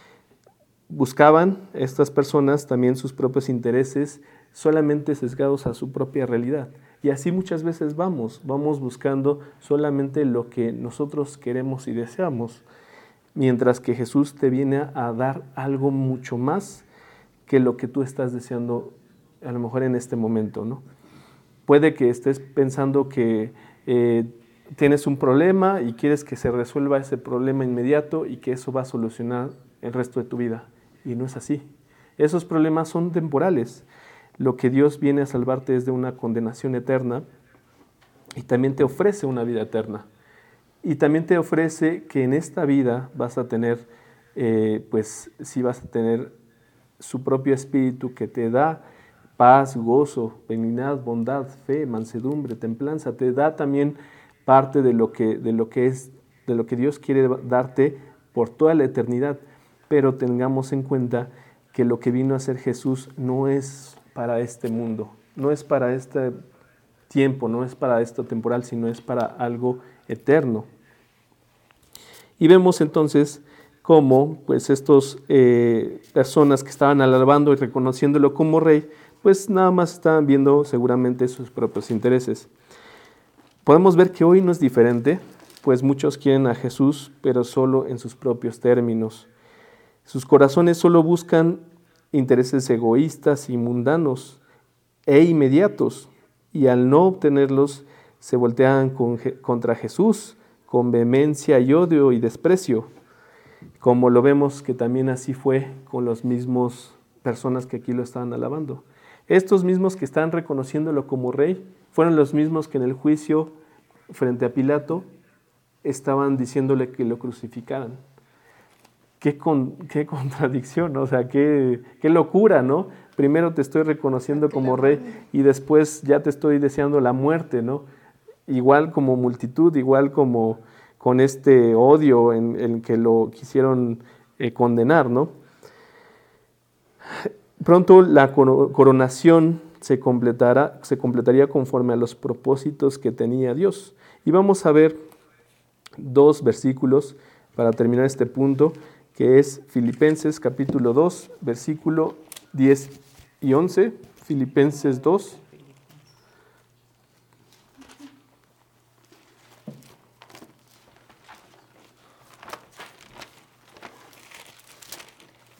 Buscaban estas personas también sus propios intereses, solamente sesgados a su propia realidad. Y así muchas veces vamos, vamos buscando solamente lo que nosotros queremos y deseamos, mientras que Jesús te viene a dar algo mucho más que lo que tú estás deseando a lo mejor en este momento, ¿no? Puede que estés pensando que eh, tienes un problema y quieres que se resuelva ese problema inmediato y que eso va a solucionar el resto de tu vida, y no es así. Esos problemas son temporales. Lo que Dios viene a salvarte es de una condenación eterna y también te ofrece una vida eterna. Y también te ofrece que en esta vida vas a tener, eh, pues sí vas a tener su propio espíritu que te da paz, gozo, benignidad, bondad, fe, mansedumbre, templanza. Te da también parte de lo que, de lo que es, de lo que Dios quiere darte por toda la eternidad. Pero tengamos en cuenta que lo que vino a hacer Jesús no es para este mundo, no es para este tiempo, no es para esto temporal, sino es para algo eterno. Y vemos entonces cómo pues estos eh, personas que estaban alabando y reconociéndolo como rey, pues nada más estaban viendo seguramente sus propios intereses. Podemos ver que hoy no es diferente, pues muchos quieren a Jesús, pero solo en sus propios términos. Sus corazones solo buscan intereses egoístas y mundanos e inmediatos, y al no obtenerlos se voltean con, contra Jesús con vehemencia y odio y desprecio, como lo vemos que también así fue con los mismos personas que aquí lo estaban alabando. Estos mismos que están reconociéndolo como rey fueron los mismos que en el juicio frente a Pilato estaban diciéndole que lo crucificaran. Qué, con, qué contradicción, o sea, qué, qué locura, ¿no? Primero te estoy reconociendo como rey y después ya te estoy deseando la muerte, ¿no? Igual como multitud, igual como con este odio en el que lo quisieron eh, condenar, ¿no? Pronto la coronación se completará, se completaría conforme a los propósitos que tenía Dios. Y vamos a ver dos versículos para terminar este punto, que es Filipenses capítulo dos, versículo diez y once, Filipenses dos.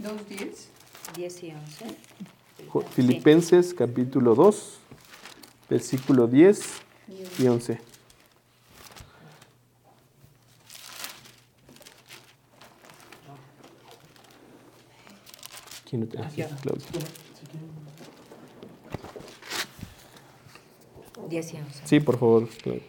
dos, diez.
diez y once.
Jo- Filipenses capítulo dos, versículo diez y once. ¿Quién lo tiene? Sí, Claudia.
diez y once.
Sí, por favor, Claudia.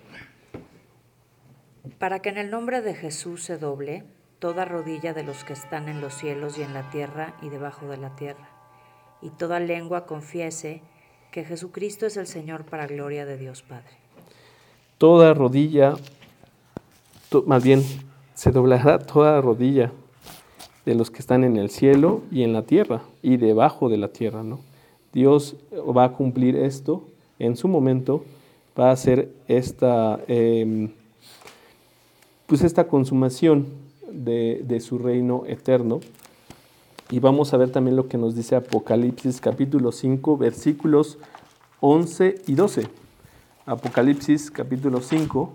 Para que en el nombre de Jesús se doble toda rodilla de los que están en los cielos y en la tierra y debajo de la tierra, y toda lengua confiese que Jesucristo es el Señor para gloria de Dios Padre.
Toda rodilla, to- más bien, se doblará toda rodilla de los que están en el cielo y en la tierra y debajo de la tierra, ¿no? Dios va a cumplir esto en su momento, va a hacer esta, eh, pues esta consumación de, de su reino eterno. Y vamos a ver también lo que nos dice Apocalipsis capítulo cinco, versículos once y doce. Apocalipsis capítulo cinco,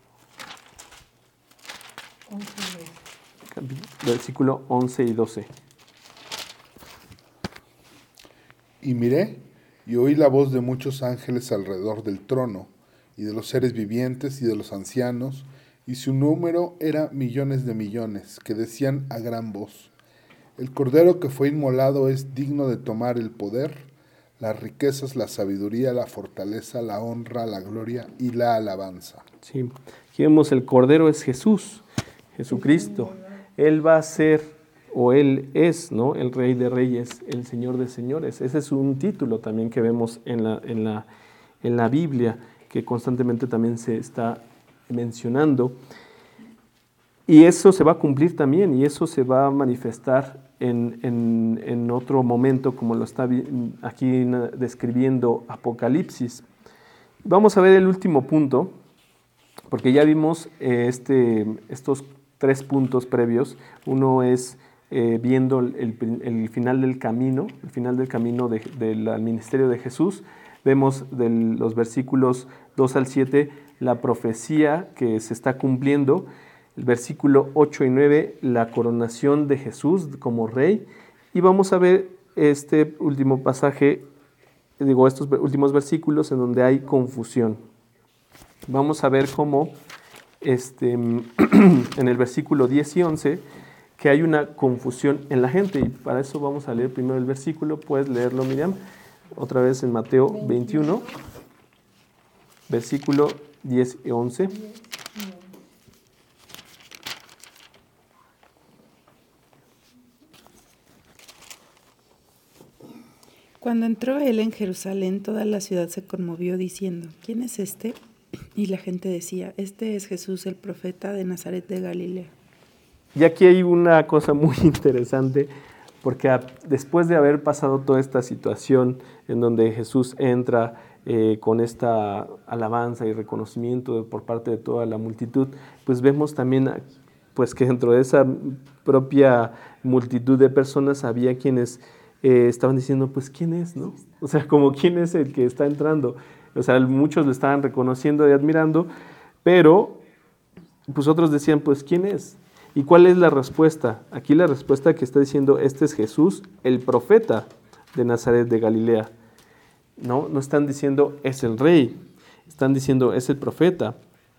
capi- versículo once y doce.
Y miré y oí la voz de muchos ángeles alrededor del trono, y de los seres vivientes y de los ancianos, y su número era millones de millones, que decían a gran voz: el Cordero que fue inmolado es digno de tomar el poder, las riquezas, la sabiduría, la fortaleza, la honra, la gloria y la alabanza.
Sí, aquí vemos el Cordero es Jesús, Jesucristo. Él va a ser, o Él es, ¿no?, el Rey de Reyes, el Señor de Señores. Ese es un título también que vemos en la, en la, en la Biblia, que constantemente también se está mencionando. Y eso se va a cumplir también, y eso se va a manifestar en, en, en otro momento, como lo está vi- aquí na- describiendo Apocalipsis. Vamos a ver el último punto, porque ya vimos eh, este, estos tres puntos previos. Uno es eh, viendo el, el- el final del camino, el final del camino de- del ministerio de Jesús. Vemos de los versículos dos al siete la profecía que se está cumpliendo. El versículo ocho y nueve, la coronación de Jesús como rey. Y vamos a ver este último pasaje, digo, estos últimos versículos en donde hay confusión. Vamos a ver cómo este, en el versículo diez y once, que hay una confusión en la gente. Y para eso vamos a leer primero el versículo. Puedes leerlo, Miriam, otra vez en Mateo veintiuno, versículo diez y once.
Cuando entró él en Jerusalén, toda la ciudad se conmovió diciendo: ¿quién es este? Y la gente decía: este es Jesús, el profeta de Nazaret de Galilea.
Y aquí hay una cosa muy interesante, porque a- después de haber pasado toda esta situación en donde Jesús entra eh, con esta alabanza y reconocimiento de- por parte de toda la multitud, pues vemos también a- pues que dentro de esa propia multitud de personas había quienes eh, estaban diciendo, pues ¿quién es? ¿No? O sea, como ¿quién es el que está entrando? O sea, muchos lo estaban reconociendo y admirando, pero pues otros decían, pues ¿quién es? ¿Y cuál es la respuesta? Aquí la respuesta que está diciendo, este es Jesús, el profeta de Nazaret de Galilea. No, no están diciendo, es el rey, están diciendo, es el profeta.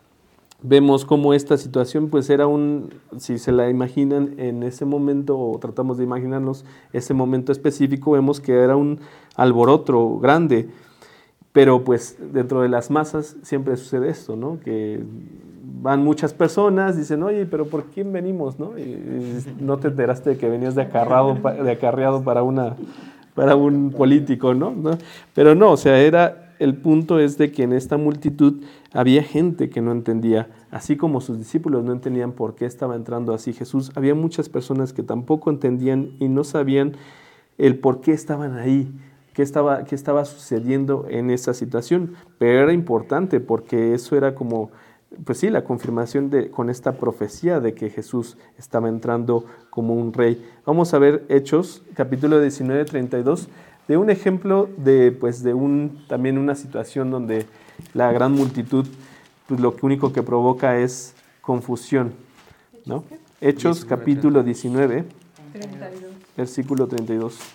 Vemos cómo esta situación pues era un, si se la imaginan en ese momento, o tratamos de imaginarnos ese momento específico, vemos que era un alboroto grande, pero pues dentro de las masas siempre sucede esto, ¿no? Que van muchas personas, dicen, oye, pero ¿por quién venimos? ¿No? Y, y no te enteraste de que venías de acarreado, de acarreado para, una, para un político, ¿no? ¿no? Pero no, o sea, era, el punto es de que en esta multitud había gente que no entendía, así como sus discípulos no entendían por qué estaba entrando así Jesús, había muchas personas que tampoco entendían y no sabían el por qué estaban ahí, qué estaba, qué estaba sucediendo en esa situación, pero era importante porque eso era como, pues sí, la confirmación de, con esta profecía de que Jesús estaba entrando como un rey. Vamos a ver Hechos, capítulo diecinueve, treinta y dos, de un ejemplo de, pues, de un, también una situación donde la gran multitud, pues lo único que provoca es confusión, ¿no? Hechos, capítulo diecinueve,
treinta y dos.
versículo treinta y dos.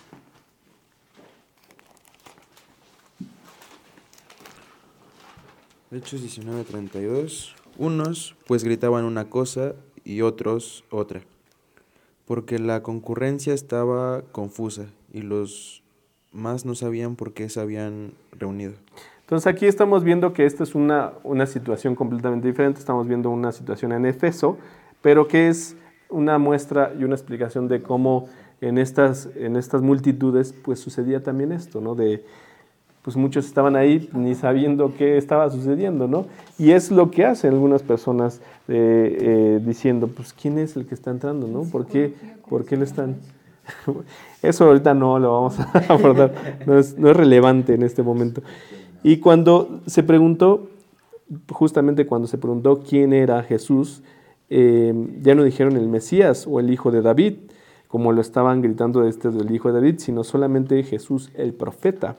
Hechos diecinueve, treinta y dos. Unos pues gritaban una cosa y otros otra, porque la concurrencia estaba confusa y los más no sabían por qué se habían reunido.
Entonces aquí estamos viendo que esta es una, una situación completamente diferente. Estamos viendo una situación en Éfeso, pero que es una muestra y una explicación de cómo en estas, en estas multitudes pues sucedía también esto, ¿no? De, pues muchos estaban ahí ni sabiendo qué estaba sucediendo, ¿no? Y es lo que hacen algunas personas eh, eh, diciendo, pues ¿quién es el que está entrando, no? ¿Por qué, ¿por qué lo están...? Eso ahorita no lo vamos a abordar, no es, no es relevante en este momento. Y cuando se preguntó, justamente cuando se preguntó quién era Jesús, eh, ya no dijeron el Mesías o el Hijo de David, como lo estaban gritando este del Hijo de David, sino solamente Jesús el profeta.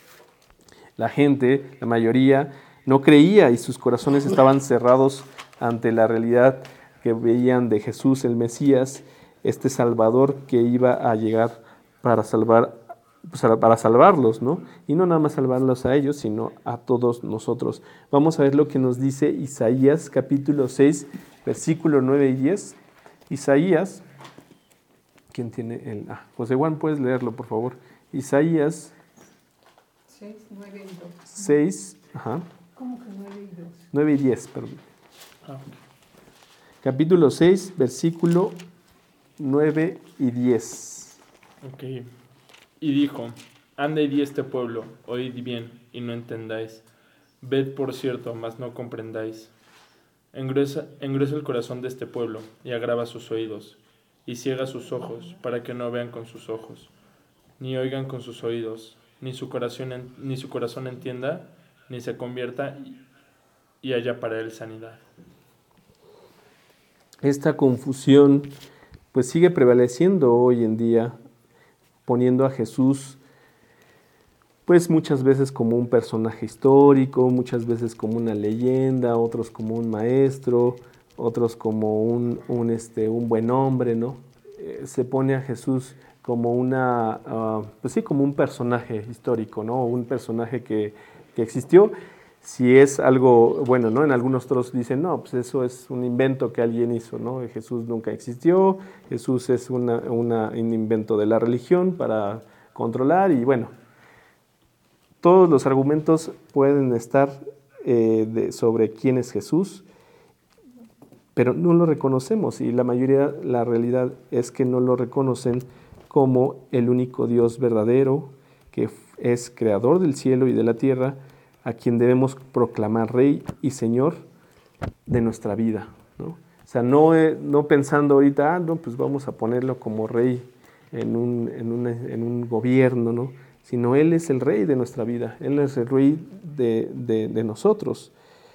La gente, la mayoría, no creía y sus corazones estaban cerrados ante la realidad que veían de Jesús el Mesías, este Salvador que iba a llegar para salvar, pues, para salvarlos, ¿no? Y no nada más salvarlos a ellos, sino a todos nosotros. Vamos a ver lo que nos dice Isaías capítulo seis, versículo nueve y diez. Isaías, ¿quién tiene el...? Ah, José Juan, ¿puedes leerlo, por favor? Isaías
seis, nueve y dos.
seis, ajá.
¿Cómo que nueve y dos?
nueve y diez, perdón.
Ah,
Capítulo seis, versículo nueve y diez.
ok. Y dijo, anda y di este pueblo, oíd bien, y no entendáis. Ved por cierto, mas no comprendáis. Engruesa, engruesa el corazón de este pueblo, y agrava sus oídos, y ciega sus ojos, para que no vean con sus ojos, ni oigan con sus oídos, ni su corazón, en, ni su corazón entienda, ni se convierta, y, y haya para él sanidad.
Esta confusión pues sigue prevaleciendo hoy en día, poniendo a Jesús pues muchas veces como un personaje histórico, muchas veces como una leyenda, otros como un maestro, otros como un, un, este, un buen hombre, ¿no? Eh, se pone a Jesús como una, uh, pues sí, como un personaje histórico, ¿no? Un personaje que, que existió. Si es algo bueno, ¿no? En algunos otros dicen, no, pues eso es un invento que alguien hizo, ¿no? Jesús nunca existió, Jesús es una, una, un invento de la religión para controlar y bueno, todos los argumentos pueden estar eh, de, sobre quién es Jesús, pero no lo reconocemos y la mayoría, la realidad es que no lo reconocen como el único Dios verdadero, que es creador del cielo y de la tierra, a quien debemos proclamar Rey y Señor de nuestra vida, ¿no? O sea, no, eh, no pensando ahorita, ah, no, pues vamos a ponerlo como Rey en un, en un, en un gobierno, ¿no? Sino Él es el Rey de nuestra vida, Él es el Rey de, de, de nosotros.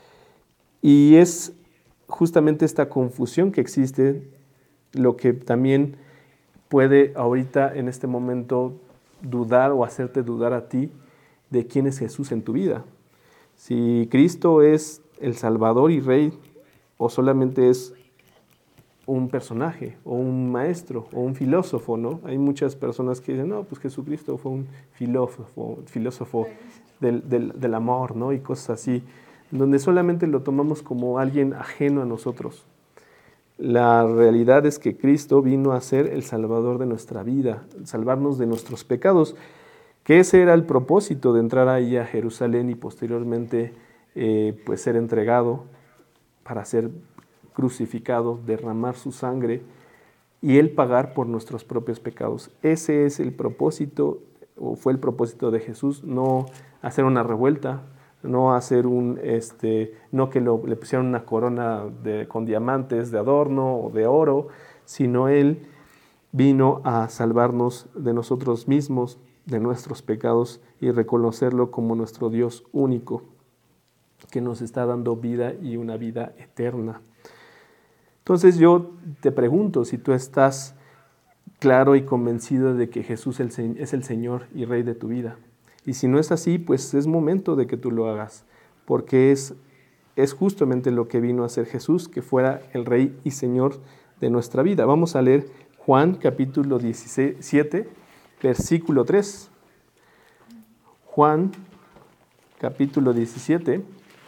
Y es justamente esta confusión que existe lo que también puede ahorita en este momento dudar o hacerte dudar a ti de quién es Jesús en tu vida. Si Cristo es el Salvador y Rey o solamente es un personaje o un maestro o un filósofo, ¿no? Hay muchas personas que dicen, no, pues Jesucristo fue un filósofo, filósofo del, del, del amor, ¿no? Y cosas así, donde solamente lo tomamos como alguien ajeno a nosotros. La realidad es que Cristo vino a ser el Salvador de nuestra vida, salvarnos de nuestros pecados, que ese era el propósito de entrar ahí a Jerusalén y posteriormente eh, pues ser entregado para ser crucificado, derramar su sangre y Él pagar por nuestros propios pecados. Ese es el propósito, o fue el propósito de Jesús, no hacer una revuelta, no hacer un, este, no que lo, le pusieran una corona de, con diamantes de adorno o de oro, sino Él vino a salvarnos de nosotros mismos, de nuestros pecados y reconocerlo como nuestro Dios único, que nos está dando vida y una vida eterna. Entonces yo te pregunto si tú estás claro y convencido de que Jesús es el Señor y Rey de tu vida. Y si no es así, pues es momento de que tú lo hagas, porque es, es justamente lo que vino a hacer Jesús, que fuera el Rey y Señor de nuestra vida. Vamos a leer Juan capítulo diecisiete, versículo tres. Juan capítulo diecisiete.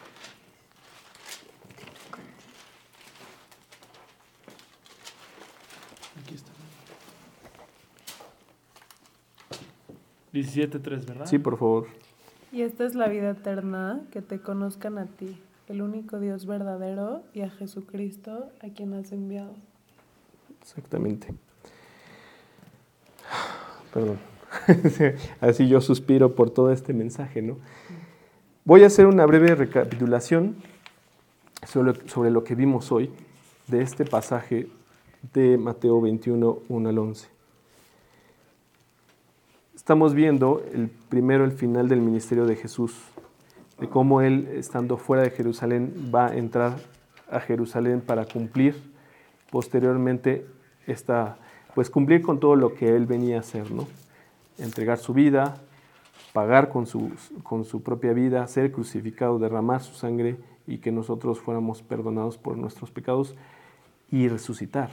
diecisiete tres, ¿verdad?
Sí, por favor.
Y esta es la vida eterna, que te conozcan a ti, el único Dios verdadero, y a Jesucristo, a quien has enviado.
Exactamente. Perdón. Así yo suspiro por todo este mensaje, ¿no? Voy a hacer una breve recapitulación sobre, sobre lo que vimos hoy de este pasaje de Mateo veintiuno, uno al once. Estamos viendo el primero el final del ministerio de Jesús, de cómo él, estando fuera de Jerusalén, va a entrar a Jerusalén para cumplir posteriormente esta, pues cumplir con todo lo que él venía a hacer, ¿no? Entregar su vida, pagar con su, con su propia vida, ser crucificado, derramar su sangre y que nosotros fuéramos perdonados por nuestros pecados y resucitar.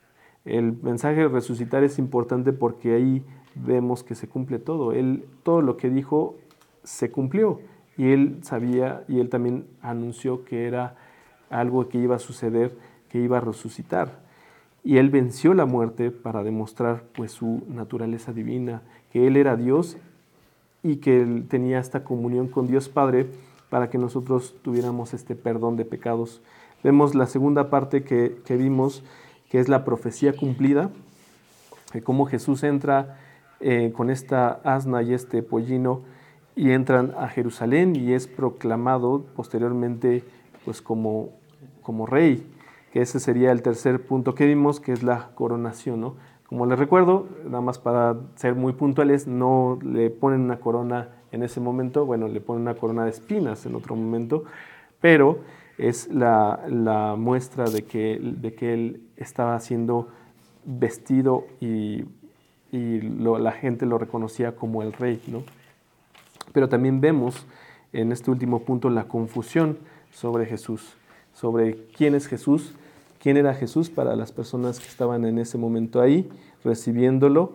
El mensaje de resucitar es importante porque ahí vemos que se cumple todo. Él, todo lo que dijo se cumplió y él sabía y él también anunció que era algo que iba a suceder, que iba a resucitar. Y él venció la muerte para demostrar pues su naturaleza divina, que él era Dios y que él tenía esta comunión con Dios Padre para que nosotros tuviéramos este perdón de pecados. Vemos la segunda parte que, que vimos, que es la profecía cumplida, de cómo Jesús entra eh, con esta asna y este pollino y entran a Jerusalén y es proclamado posteriormente pues como, como rey, que ese sería el tercer punto que vimos, que es la coronación, ¿no? Como les recuerdo, nada más para ser muy puntuales, no le ponen una corona en ese momento, bueno, le ponen una corona de espinas en otro momento, pero es la, la muestra de que, de que él estaba siendo vestido y, y lo, la gente lo reconocía como el rey, ¿no? Pero también vemos en este último punto la confusión sobre Jesús, sobre quién es Jesús, quién era Jesús para las personas que estaban en ese momento ahí recibiéndolo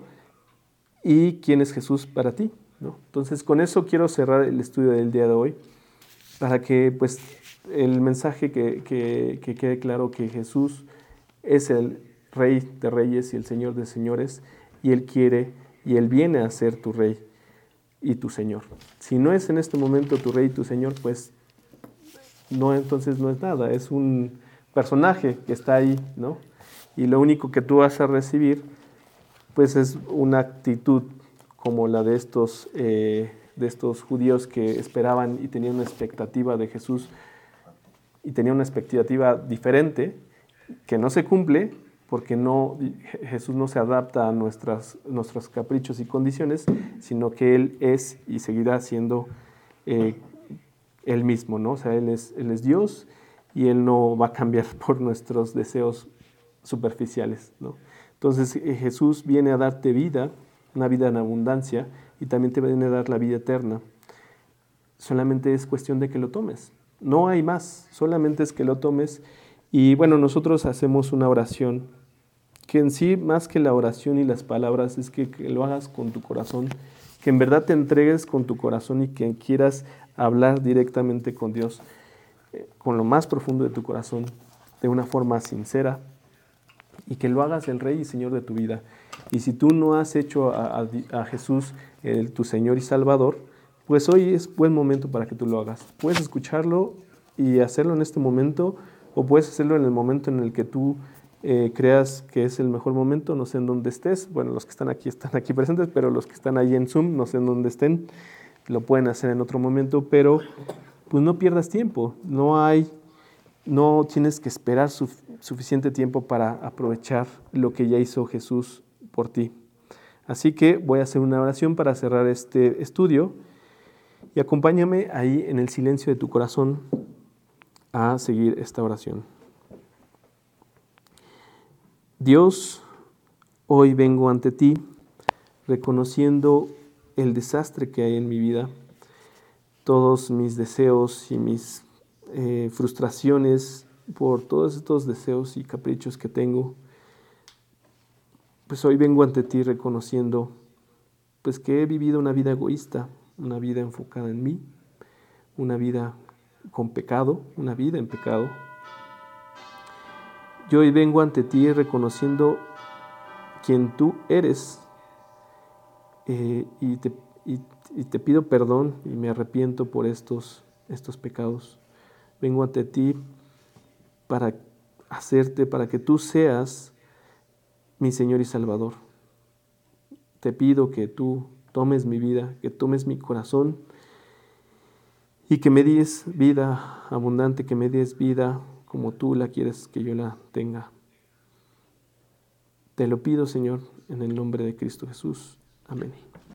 y quién es Jesús para ti, ¿no? Entonces con eso quiero cerrar el estudio del día de hoy para que pues el mensaje que, que, que quede claro que Jesús es el Rey de Reyes y el Señor de Señores y Él quiere y Él viene a ser tu Rey y tu Señor. Si no es en este momento tu Rey y tu Señor, pues no, entonces no es nada, es un personaje que está ahí, ¿no? Y lo único que tú vas a recibir, pues es una actitud como la de estos, eh, de estos judíos que esperaban y tenían una expectativa de Jesús y tenían una expectativa diferente que no se cumple porque no, Jesús no se adapta a nuestras, nuestros caprichos y condiciones, sino que Él es y seguirá siendo eh, Él mismo, ¿no? O sea, Él es, Él es Dios y Él no va a cambiar por nuestros deseos superficiales, ¿no? Entonces Jesús viene a darte vida, una vida en abundancia, y también te viene a dar la vida eterna. Solamente es cuestión de que lo tomes. No hay más, solamente es que lo tomes. Y bueno, nosotros hacemos una oración, que en sí, más que la oración y las palabras, es que, que lo hagas con tu corazón, que en verdad te entregues con tu corazón y que quieras hablar directamente con Dios, eh, con lo más profundo de tu corazón, de una forma sincera, y que lo hagas el Rey y Señor de tu vida. Y si tú no has hecho a, a, a Jesús el, tu Señor y Salvador, pues hoy es buen momento para que tú lo hagas. Puedes escucharlo y hacerlo en este momento, o puedes hacerlo en el momento en el que tú eh, creas que es el mejor momento, no sé en dónde estés. Bueno, los que están aquí están aquí presentes, pero los que están ahí en Zoom, no sé en dónde estén, lo pueden hacer en otro momento, pero pues no pierdas tiempo. No hay, no tienes que esperar su, suficiente tiempo para aprovechar lo que ya hizo Jesús por ti. Así que voy a hacer una oración para cerrar este estudio y acompáñame ahí en el silencio de tu corazón a seguir esta oración. Dios, hoy vengo ante ti reconociendo el desastre que hay en mi vida, todos mis deseos y mis eh, frustraciones por todos estos deseos y caprichos que tengo. pues hoy vengo ante ti reconociendo pues que he vivido una vida egoísta, una vida enfocada en mí, una vida con pecado, una vida en pecado. Yo hoy vengo ante ti reconociendo quien tú eres eh, y, te, y, y te pido perdón y me arrepiento por estos, estos pecados. Vengo ante ti para hacerte, para que tú seas mi Señor y Salvador. Te pido que tú tomes mi vida, que tomes mi corazón y que me des vida abundante, que me des vida como tú la quieres que yo la tenga. Te lo pido, Señor, en el nombre de Cristo Jesús. Amén.